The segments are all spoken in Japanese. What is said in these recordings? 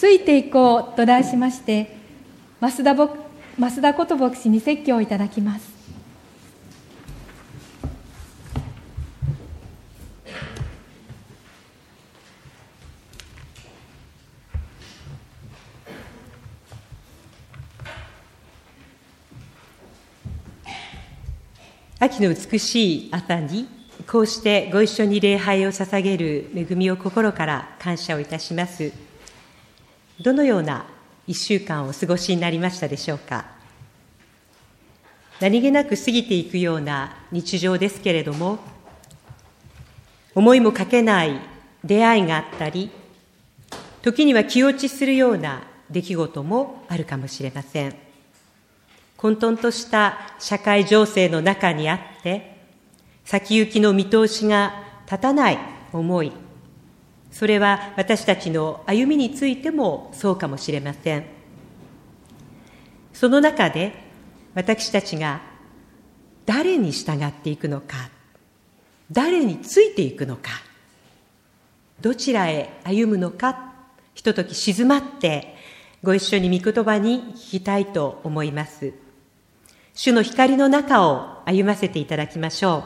ついていこうと題しまして、増田こと牧師に説教をいただきます。 秋の美しい朝に、こうしてご一緒に礼拝を捧げる恵みを心から感謝をいたします。どのような1週間をお過ごしになりましたでしょうか。何気なく過ぎていくような日常ですけれども、思いもかけない出会いがあったり、時には気落ちするような出来事もあるかもしれません。混沌とした社会情勢の中にあって、先行きの見通しが立たない思い、それは私たちの歩みについてもそうかもしれません。その中で私たちが誰に従っていくのか、誰についていくのか、どちらへ歩むのか、ひととき静まってご一緒に御言葉に聞きたいと思います。主の光の中を歩ませていただきましょ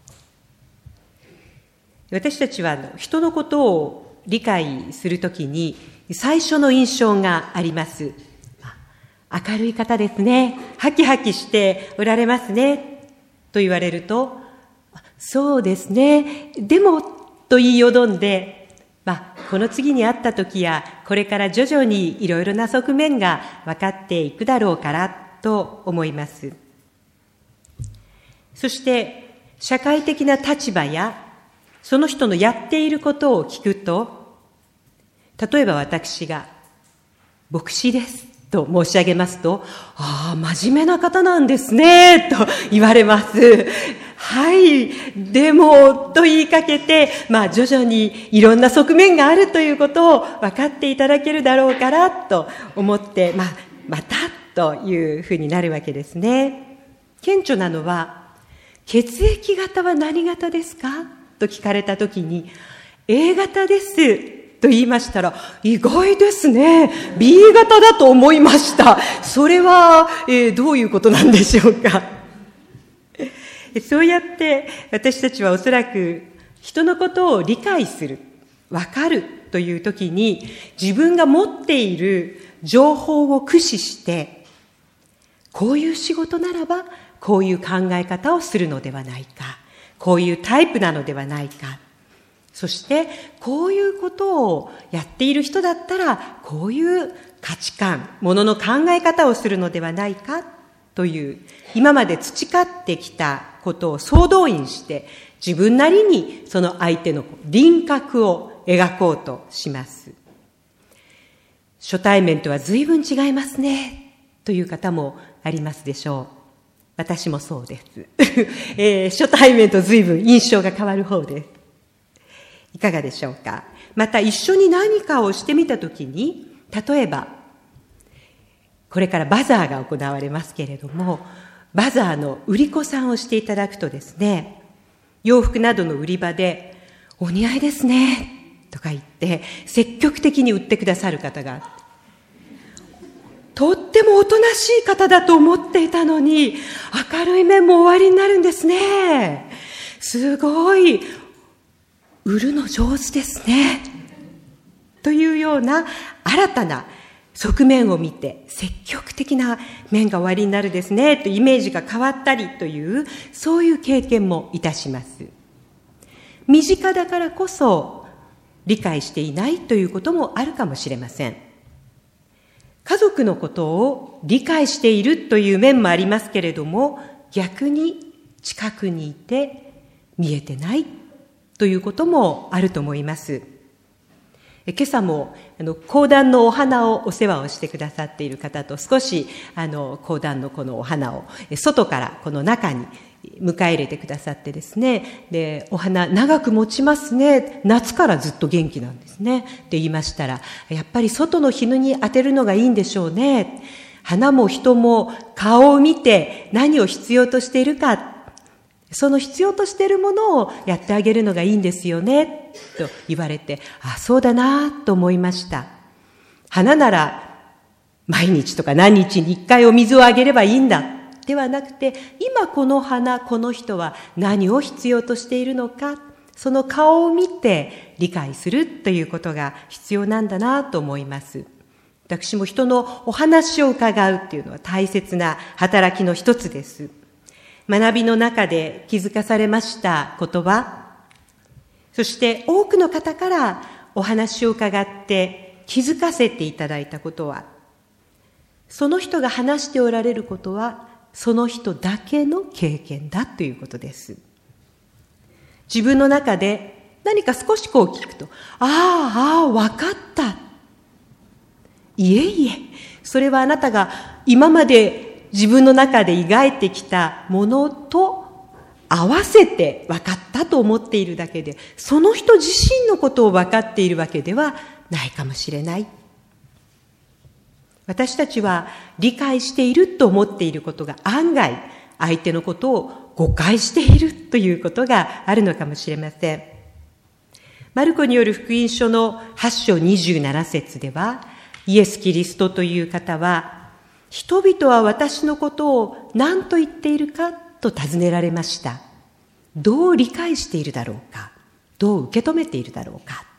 う。私たちは人のことを理解するときに最初の印象があります。明るい方ですね。ハキハキしておられますね。と言われると、そうですね。でも、と言いよどんで、この次に会ったときや、これから徐々にいろいろな側面が分かっていくだろうからと思います。そして、社会的な立場や、その人のやっていることを聞くと、例えば私が、牧師ですと申し上げますと、真面目な方なんですね、と言われます。はい、でも、と言いかけて、徐々にいろんな側面があるということを分かっていただけるだろうから、と思って、また、というふうになるわけですね。顕著なのは、血液型は何型ですかと聞かれたときに、A 型ですと言いましたら、意外ですね。B 型だと思いました。それは、どういうことなんでしょうか。そうやって私たちはおそらく人のことを理解する、わかるというときに、自分が持っている情報を駆使して、こういう仕事ならば、こういう考え方をするのではないか。こういうタイプなのではないか。そして、こういうことをやっている人だったら、こういう価値観、ものの考え方をするのではないかという、今まで培ってきたことを総動員して、自分なりにその相手の輪郭を描こうとします。初対面とは随分違いますね、という方もありますでしょう。私もそうです。初対面と随分印象が変わる方です。いかがでしょうか。また一緒に何かをしてみたときに、例えば、これからバザーが行われますけれども、バザーの売り子さんをしていただくとですね、洋服などの売り場で、お似合いですね、とか言って、積極的に売ってくださる方があって、とってもおとなしい方だと思っていたのに、明るい面もおありになるんですね。すごい、売るの上手ですね。というような新たな側面を見て、積極的な面がおありになるですね、とイメージが変わったりという、そういう経験もいたします。身近だからこそ理解していないということもあるかもしれません。家族のことを理解しているという面もありますけれども、逆に近くにいて見えてないということもあると思います。今朝も講談のお花をお世話をしてくださっている方と少し講談のこのお花を外からこの中に迎え入れてくださってですね、でお花長く持ちますね、夏からずっと元気なんですねって言いましたら、やっぱり外の日に当てるのがいいんでしょうね。花も人も顔を見て何を必要としているか、その必要としているものをやってあげるのがいいんですよねと言われて、そうだなと思いました。 花なら毎日とか何日に1回お水をあげればいいんだではなくて、今この花、この人は何を必要としているのか、その顔を見て理解するということが必要なんだなと思います。私も人のお話を伺うっていうのは大切な働きの一つです。学びの中で気づかされました言葉、そして多くの方からお話を伺って気づかせていただいたことは、その人が話しておられることはその人だけの経験だということです。自分の中で何か少し聞くと、わかった。いえいえ、それはあなたが今まで自分の中で描いてきたものと合わせて分かったと思っているだけで、その人自身のことを分かっているわけではないかもしれない。私たちは理解していると思っていることが案外相手のことを誤解しているということがあるのかもしれません。マルコによる福音書の8章27節では、イエス・キリストという方は、人々は私のことを何と言っているかと尋ねられました。どう理解しているだろうか、どう受け止めているだろうか。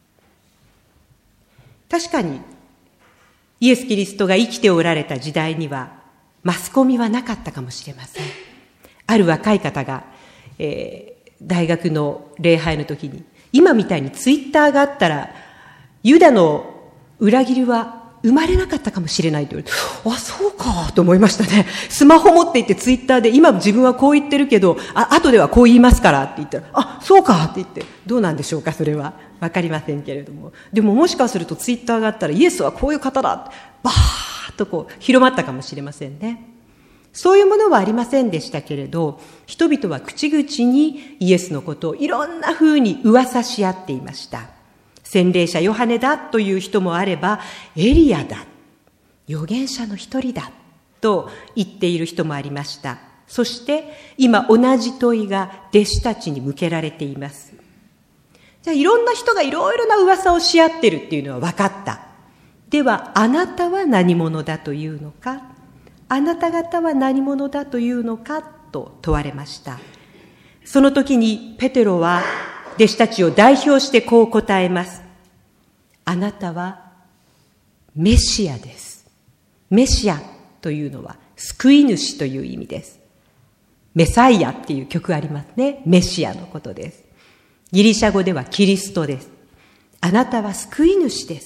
確かにイエス・キリストが生きておられた時代にはマスコミはなかったかもしれません。ある若い方が、大学の礼拝の時に、今みたいにツイッターがあったらユダの裏切りは生まれなかったかもしれないと言われて、そうかと思いましたね。スマホ持っていってツイッターで、今自分はこう言ってるけど、後ではこう言いますからって言ったら、そうかって言って、どうなんでしょうか、それは。わかりませんけれども。でももしかするとツイッターがあったら、イエスはこういう方だ、バーッと広まったかもしれませんね。そういうものはありませんでしたけれど、人々は口々にイエスのことをいろんな風に噂し合っていました。洗礼者ヨハネだという人もあれば、エリアだ、預言者の一人だと言っている人もありました。そして今同じ問いが弟子たちに向けられています。じゃあいろんな人がいろいろな噂をし合ってるっていうのは分かった。ではあなたは何者だというのか、あなた方は何者だというのかと問われました。その時にペテロは弟子たちを代表してこう答えます。あなたはメシアです。メシアというのは救い主という意味です。メサイアっていう曲ありますね。メシアのことです。ギリシャ語ではキリストです。あなたは救い主です。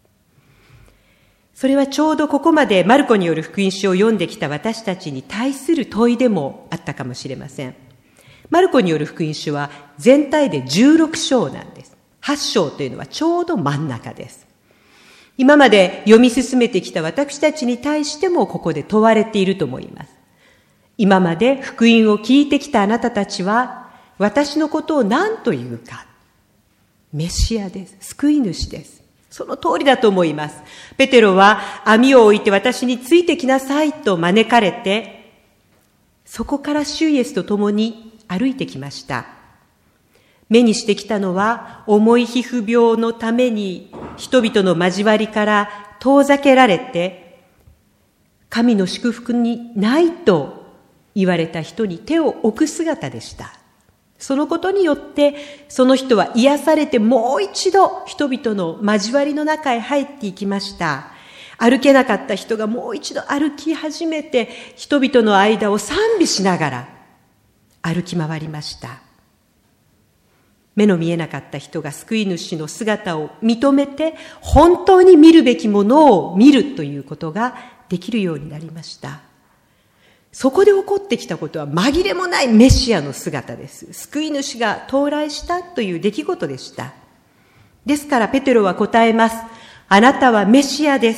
それはちょうどここまでマルコによる福音書を読んできた私たちに対する問いでもあったかもしれません。マルコによる福音書は全体で16章なんです。8章というのはちょうど真ん中です。今まで読み進めてきた私たちに対してもここで問われていると思います。今まで福音を聞いてきたあなたたちは私のことを何と言うか。メシアです。救い主です。その通りだと思います。ペテロは網を置いて私についてきなさいと招かれて、そこから主イエスと共に歩いてきました。目にしてきたのは重い皮膚病のために人々の交わりから遠ざけられて、神の祝福にないと言われた人に手を置く姿でした。そのことによってその人は癒されてもう一度人々の交わりの中へ入っていきました。歩けなかった人がもう一度歩き始めて、人々の間を賛美しながら歩き回りました。目の見えなかった人が救い主の姿を認めて、本当に見るべきものを見るということができるようになりました。そこで起こってきたことは紛れもないメシアの姿です。救い主が到来したという出来事でした。ですからペテロは答えます。あなたはメシアです。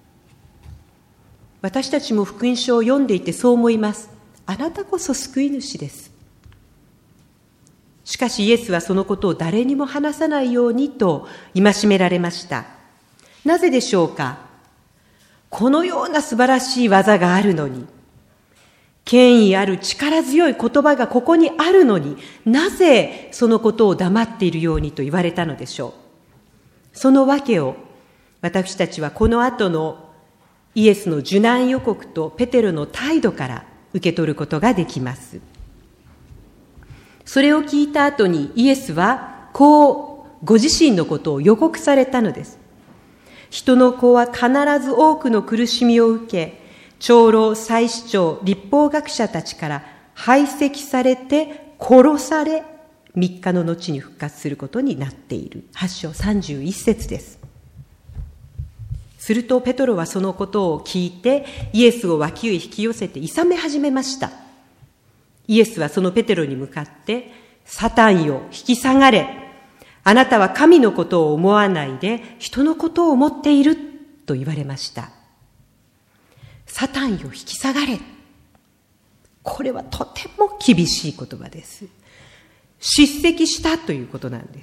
私たちも福音書を読んでいてそう思います。あなたこそ救い主です。しかしイエスはそのことを誰にも話さないようにと戒められました。なぜでしょうか。このような素晴らしい技があるのに、権威ある力強い言葉がここにあるのに、なぜそのことを黙っているようにと言われたのでしょう。その訳を私たちはこの後のイエスの受難予告とペテロの態度から受け取ることができます。それを聞いた後にイエスはこうご自身のことを予告されたのです。人の子は必ず多くの苦しみを受け、長老、祭司長、律法学者たちから排斥されて殺され、3日の後に復活することになっている。8章31節です。するとペトロはそのことを聞いてイエスを脇へ引き寄せて諌め始めました。イエスはそのペテロに向かって、サタンよ、引き下がれ。あなたは神のことを思わないで人のことを思っていると言われました。サタンよ、引き下がれ。これはとても厳しい言葉です。叱責したということなんです。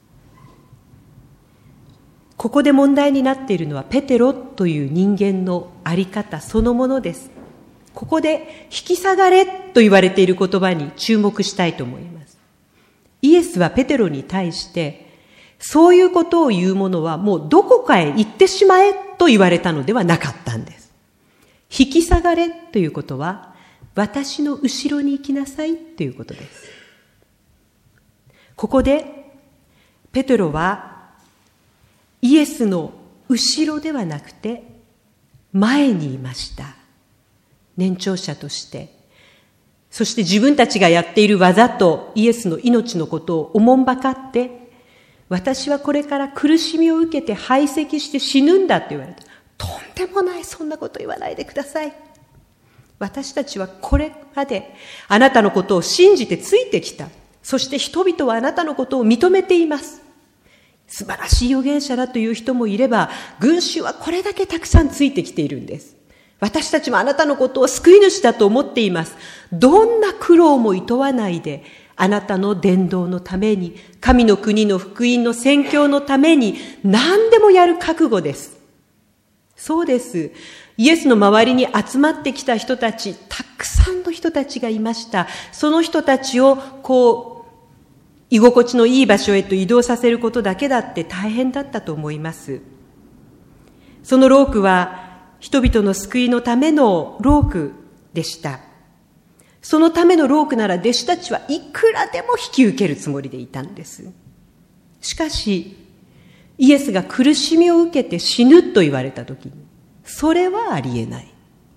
ここで問題になっているのはペテロという人間のあり方そのものです。ここで引き下がれと言われている言葉に注目したいと思います。イエスはペテロに対してそういうことを言う者はもうどこかへ行ってしまえと言われたのではなかったんです。引き下がれということは私の後ろに行きなさいということです。ここでペテロはイエスの後ろではなくて前にいました。年長者として、そして自分たちがやっている技とイエスの命のことをおもんばかって、私はこれから苦しみを受けて排斥して死ぬんだって言われた。とんでもない、そんなこと言わないでください。私たちはこれまであなたのことを信じてついてきた。そして人々はあなたのことを認めています。素晴らしい預言者だという人もいれば、群衆はこれだけたくさんついてきているんです。私たちもあなたのことを救い主だと思っています。どんな苦労も厭わないで、あなたの伝道のために、神の国の福音の宣教のために何でもやる覚悟です。そうです。イエスの周りに集まってきた人たち、たくさんの人たちがいました。その人たちを居心地のいい場所へと移動させることだけだって大変だったと思います。その労苦は人々の救いのための労苦でした。そのための労苦なら弟子たちはいくらでも引き受けるつもりでいたんです。しかし、イエスが苦しみを受けて死ぬと言われたときに、それはありえない。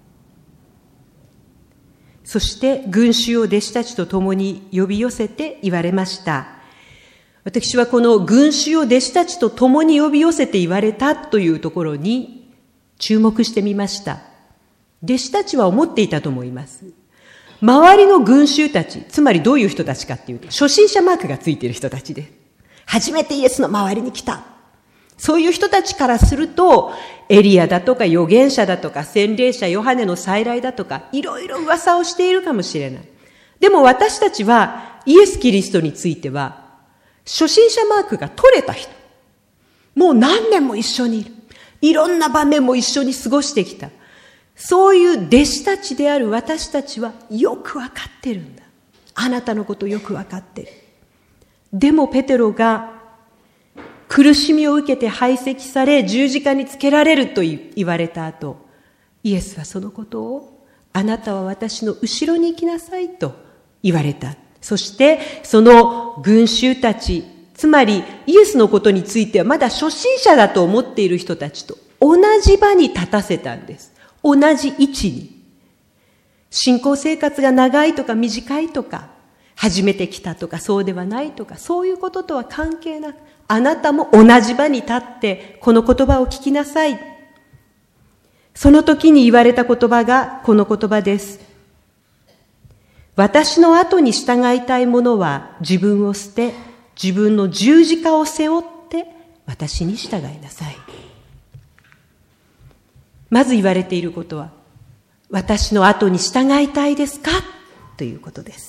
そして群衆を弟子たちと共に呼び寄せて言われました。私はこの群衆を弟子たちと共に呼び寄せて言われたというところに注目してみました。弟子たちは思っていたと思います。周りの群衆たち、つまりどういう人たちかっていうと、初心者マークがついている人たちです。初めてイエスの周りに来た。そういう人たちからすると、エリアだとか預言者だとか洗礼者ヨハネの再来だとかいろいろ噂をしているかもしれない。でも私たちはイエス・キリストについては初心者マークが取れた人。もう何年も一緒にいる。いろんな場面も一緒に過ごしてきた。そういう弟子たちである私たちはよくわかってるんだ。あなたのことよくわかってる。でもペテロが苦しみを受けて排斥され十字架につけられると言われた後、イエスはそのことをあなたは私の後ろに行きなさいと言われた。そしてその群衆たち、つまりイエスのことについてはまだ初心者だと思っている人たちと同じ場に立たせたんです。同じ位置に。信仰生活が長いとか短いとか、初めて来たとかそうではないとか、そういうこととは関係なく、あなたも同じ場に立ってこの言葉を聞きなさい。その時に言われた言葉がこの言葉です。私の後に従いたい者は自分を捨て、自分の十字架を背負って私に従いなさい。まず言われていることは、私の後に従いたいですかということです。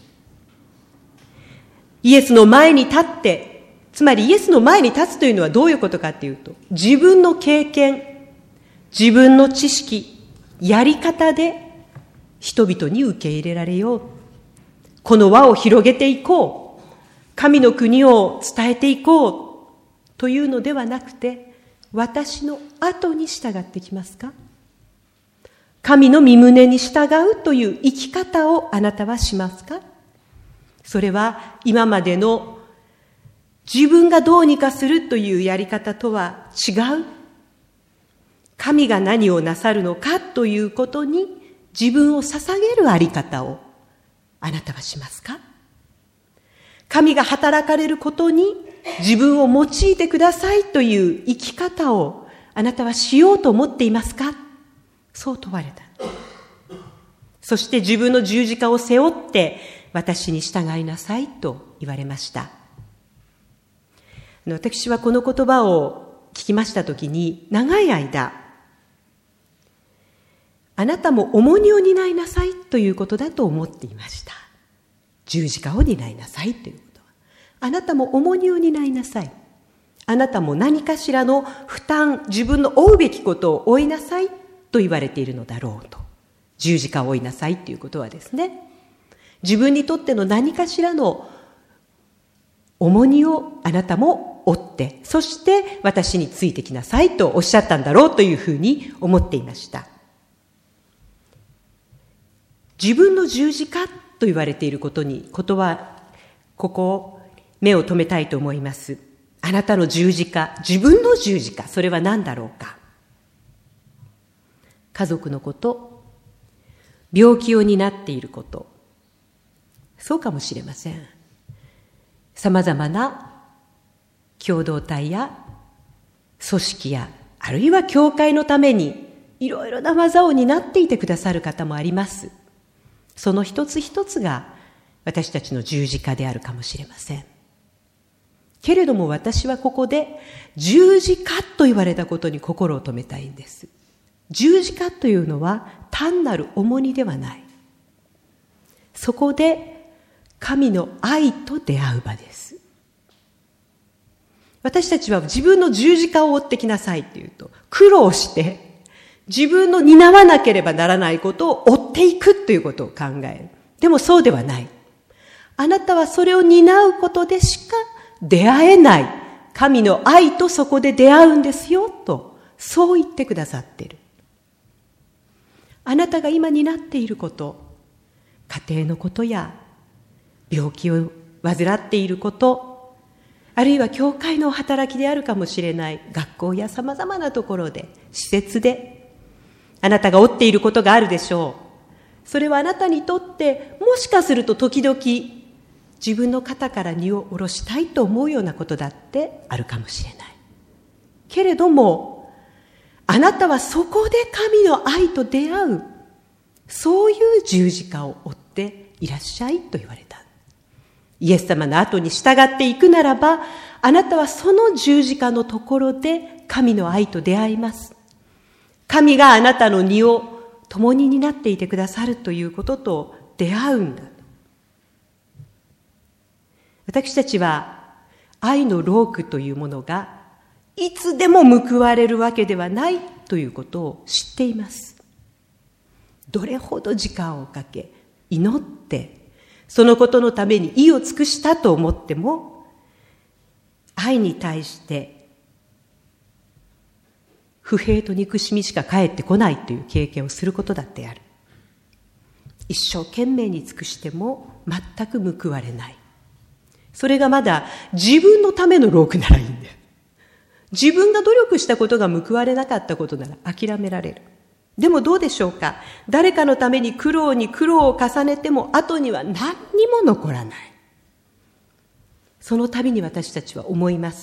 イエスの前に立って、つまりイエスの前に立つというのはどういうことかというと、自分の経験、自分の知識、やり方で人々に受け入れられよう。この輪を広げていこう。神の国を伝えていこうというのではなくて、 私の後に従ってきますか？神の御胸に従うという生き方をあなたはしますか？それは今までの自分がどうにかするというやり方とは違う、神が何をなさるのかということに自分を捧げるあり方をあなたはしますか？神が働かれることに自分を用いてくださいという生き方をあなたはしようと思っていますか？そう問われた。そして自分の十字架を背負って私に従いなさいと言われました。私はこの言葉を聞きましたときに、長い間、あなたも重荷を担いなさいということだと思っていました。十字架を担いなさいということは、あなたも重荷を担いなさい。あなたも何かしらの負担、自分の負うべきことを負いなさいと言われているのだろうと。十字架を負いなさいということはですね、自分にとっての何かしらの重荷をあなたも負って、そして私についてきなさいとおっしゃったんだろうというふうに思っていました。自分の十字架と言われていることに、ここ目を留めたいと思います。あなたの十字架、自分の十字架、それは何だろうか。家族のこと、病気を担っていること、そうかもしれません。さまざまな共同体や組織や、あるいは教会のためにいろいろな技を担っていてくださる方もあります。その一つ一つが私たちの十字架であるかもしれません。けれども私はここで十字架と言われたことに心を留めたいんです。十字架というのは単なる重荷ではない。そこで神の愛と出会う場です。私たちは自分の十字架を追ってきなさいって言うと、苦労して自分の担わなければならないことを追っていくということを考える。でもそうではない。あなたはそれを担うことでしか出会えない神の愛とそこで出会うんですよと、そう言ってくださっている。あなたが今担っていること、家庭のことや病気を患っていること、あるいは教会の働きであるかもしれない、学校やさまざまなところで、施設であなたが負っていることがあるでしょう。それはあなたにとってもしかすると時々自分の肩から荷を下ろしたいと思うようなことだってあるかもしれない。けれどもあなたはそこで神の愛と出会う、そういう十字架を追っていらっしゃいと言われた。イエス様の後に従っていくならば、あなたはその十字架のところで神の愛と出会います。神があなたの荷を共に担っていてくださるということと出会うんだ。私たちは愛のロークというものがいつでも報われるわけではないということを知っています。どれほど時間をかけ祈ってそのことのために意を尽くしたと思っても、愛に対して不平と憎しみしか返ってこないという経験をすることだってある。一生懸命に尽くしても全く報われない。それがまだ自分のためのロークならいいんだよ。自分が努力したことが報われなかったことなら諦められる。でもどうでしょうか。誰かのために苦労に苦労を重ねても後には何にも残らない。その度に私たちは思います。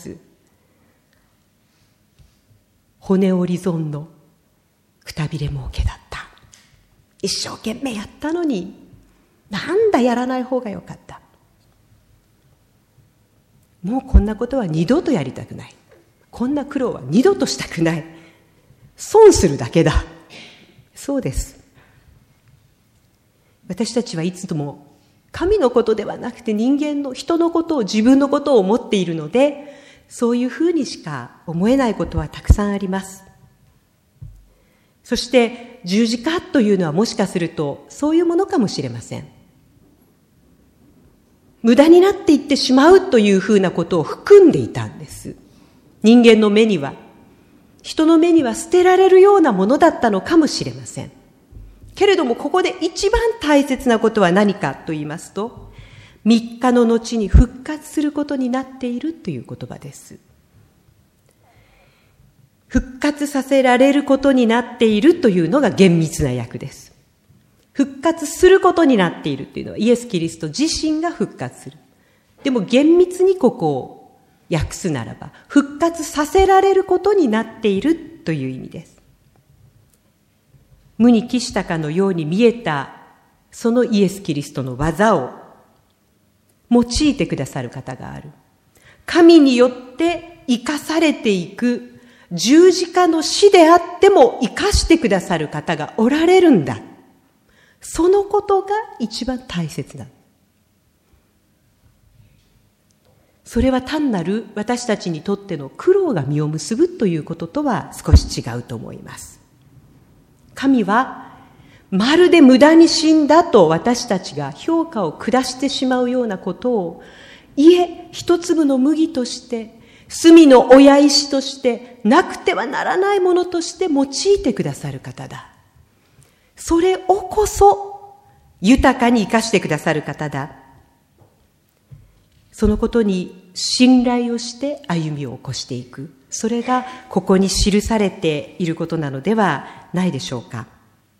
骨折り損のくたびれ儲けだった。一生懸命やったのに、なんだやらない方がよかった。もうこんなことは二度とやりたくない。こんな苦労は二度としたくない。損するだけだ。そうです。私たちはいつも神のことではなくて人間の人のことを、自分のことを思っているので、そういうふうにしか思えないことはたくさんあります。そして十字架というのはもしかするとそういうものかもしれません。無駄になっていってしまうというふうなことを含んでいたんです。人間の目には人の目には捨てられるようなものだったのかもしれません。けれどもここで一番大切なことは何かと言いますと、3日の後に復活することになっているという言葉です。復活させられることになっているというのが厳密な訳です。復活することになっているというのはイエス・キリスト自身が復活する。でも厳密にここを訳すならば、復活させられることになっているという意味です。無に帰したかのように見えたそのイエス・キリストの技を用いてくださる方がある。神によって生かされていく十字架の死であっても生かしてくださる方がおられるんだ。そのことが一番大切だ。それは単なる私たちにとっての苦労が実を結ぶということとは少し違うと思います。神はまるで無駄に死んだと私たちが評価を下してしまうようなことを、いえ、一粒の麦として、隅の親石として、なくてはならないものとして用いてくださる方だ。それをこそ豊かに生かしてくださる方だ。そのことに信頼をして歩みを起こしていく。それがここに記されていることなのではないでしょうか。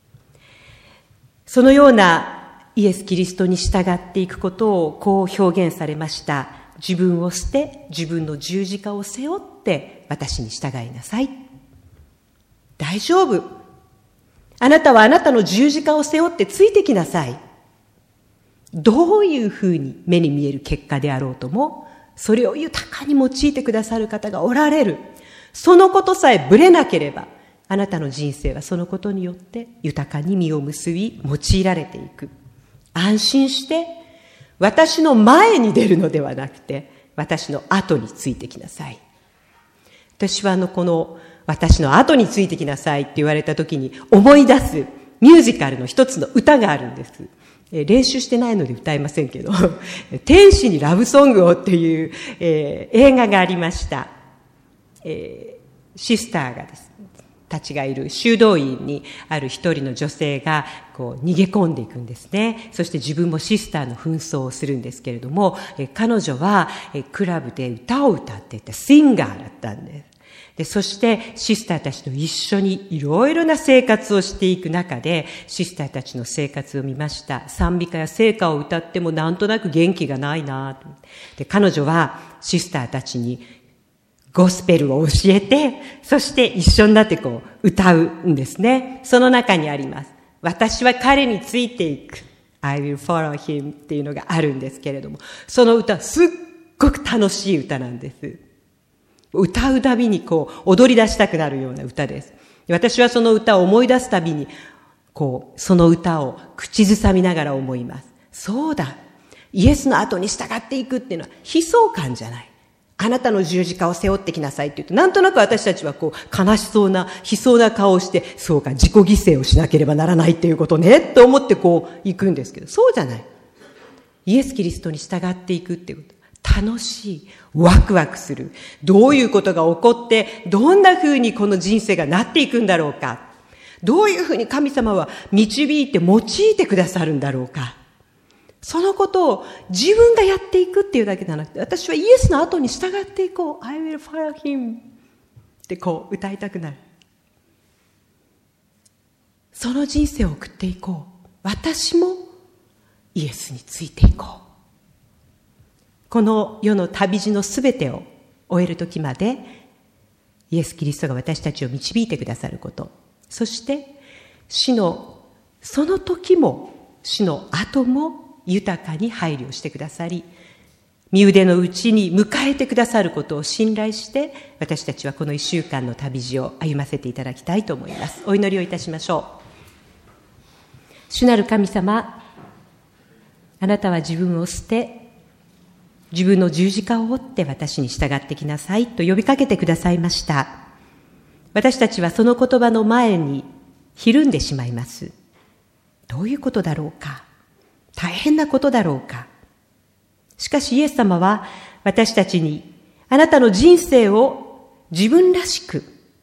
そのようなイエス・キリストに従っていくことをこう表現されました。自分を捨て、自分の十字架を背負って私に従いなさい。大丈夫。あなたはあなたの十字架を背負ってついてきなさい。どういうふうに目に見える結果であろうとも、それを豊かに用いてくださる方がおられる。そのことさえぶれなければ、あなたの人生はそのことによって豊かに実を結び、用いられていく。安心して、私の前に出るのではなくて、私の後についてきなさい。私はこの私の後についてきなさいって言われた時に思い出すミュージカルの一つの歌があるんです。練習してないので歌いませんけど、天使にラブソングをっていう、映画がありました。シスターがですね、たちがいる修道院にある一人の女性がこう逃げ込んでいくんですね。そして自分もシスターの紛争をするんですけれども、彼女はクラブで歌を歌っていたシンガーだったんです。で、そしてシスターたちと一緒にいろいろな生活をしていく中で、シスターたちの生活を見ました。賛美歌や聖歌を歌ってもなんとなく元気がないなと。で、彼女はシスターたちにゴスペルを教えて、そして一緒になってこう歌うんですね。その中にあります。私は彼についていく。I will follow him っていうのがあるんですけれども、その歌すっごく楽しい歌なんです。歌うたびにこう踊り出したくなるような歌です。私はその歌を思い出すたびに、こうその歌を口ずさみながら思います。そうだ。イエスの後に従っていくっていうのは悲壮感じゃない。あなたの十字架を背負ってきなさいって言うと、なんとなく私たちはこう悲しそうな悲壮な顔をして、そうか、自己犠牲をしなければならないっていうことねと思ってこう行くんですけど、そうじゃない。イエス・キリストに従っていくっていうこと。楽しい、ワクワクする。どういうことが起こって、どんな風にこの人生がなっていくんだろうか。どういう風に神様は導いて用いてくださるんだろうか。そのことを自分がやっていくっていうだけじゃなくて、私はイエスの後に従っていこう。I will follow him ってこう歌いたくなる。その人生を送っていこう。私もイエスについていこう。この世の旅路のすべてを終える時まで、イエス・キリストが私たちを導いてくださること、そして死のその時も死の後も豊かに配慮してくださり、身腕のうちに迎えてくださることを信頼して、私たちはこの1週間の旅路を歩ませていただきたいと思います。お祈りをいたしましょう。主なる神様、あなたは自分を捨て、自分の十字架を追って私に従ってきなさいと呼びかけてくださいました。私たちはその言葉の前にひるんでしまいます。どういうことだろうか。大変なことだろうか。しかしイエス様は私たちにあなたの人生を自分らしく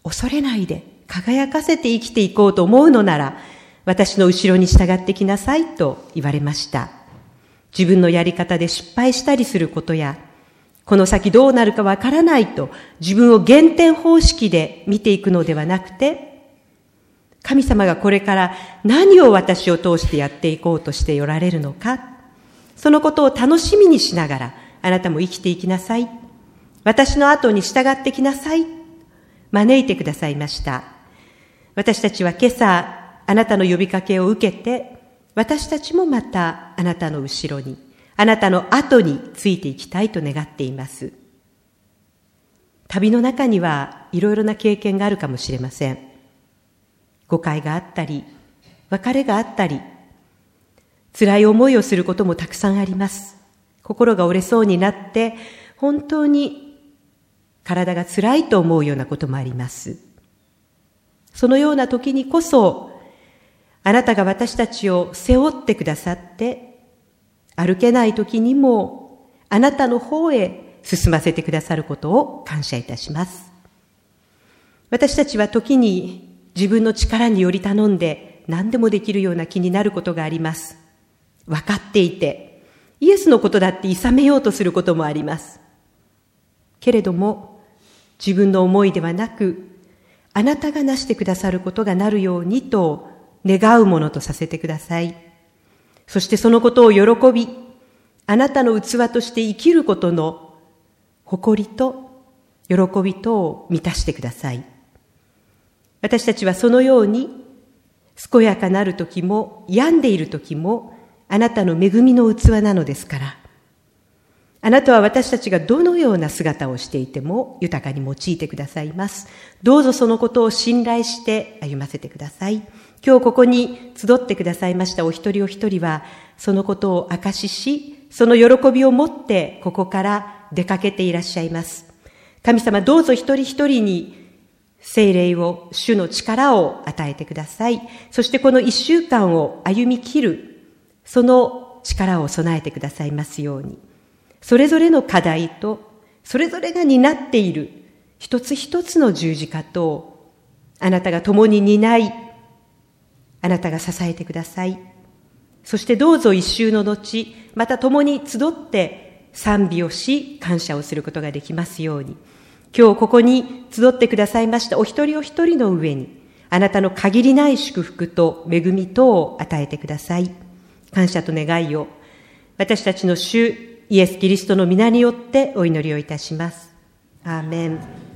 恐れないで輝かせて生きていこうと思うのなら、私の後ろに従ってきなさいと言われました。自分のやり方で失敗したりすることや、この先どうなるかわからないと自分を減点方式で見ていくのではなくて、神様がこれから何を私を通してやっていこうとしておられるのか、そのことを楽しみにしながら、あなたも生きていきなさい。私の後に従ってきなさい。招いてくださいました。私たちは今朝、あなたの呼びかけを受けて、私たちもまたあなたの後ろに、あなたの後についていきたいと願っています。旅の中にはいろいろな経験があるかもしれません。誤解があったり、別れがあったり、辛い思いをすることもたくさんあります。心が折れそうになって、本当に体が辛いと思うようなこともあります。そのような時にこそ、あなたが私たちを背負ってくださって、歩けない時にもあなたの方へ進ませてくださることを感謝いたします。私たちは時に自分の力により頼んで何でもできるような気になることがあります。分かっていて、イエスのことだって諌めようとすることもあります。けれども、自分の思いではなく、あなたがなしてくださることがなるようにと願うものとさせてください。そしてそのことを喜び、あなたの器として生きることの誇りと喜びとを満たしてください。私たちはそのように、健やかなる時も病んでいる時も、あなたの恵みの器なのですから、あなたは私たちがどのような姿をしていても豊かに用いてくださいます。どうぞそのことを信頼して歩ませてください。今日ここに集ってくださいましたお一人お一人は、そのことを証しし、その喜びを持ってここから出かけていらっしゃいます。神様、どうぞ一人一人に聖霊を、主の力を与えてください。そしてこの一週間を歩み切る、その力を備えてくださいますように。それぞれの課題と、それぞれが担っている一つ一つの十字架と、あなたが共に担い、あなたが支えてください。そしてどうぞ一週の後、また共に集って賛美をし、感謝をすることができますように。今日ここに集ってくださいましたお一人お一人の上に、あなたの限りない祝福と恵みとを与えてください。感謝と願いを、私たちの主イエス・キリストの皆によってお祈りをいたします。アーメン。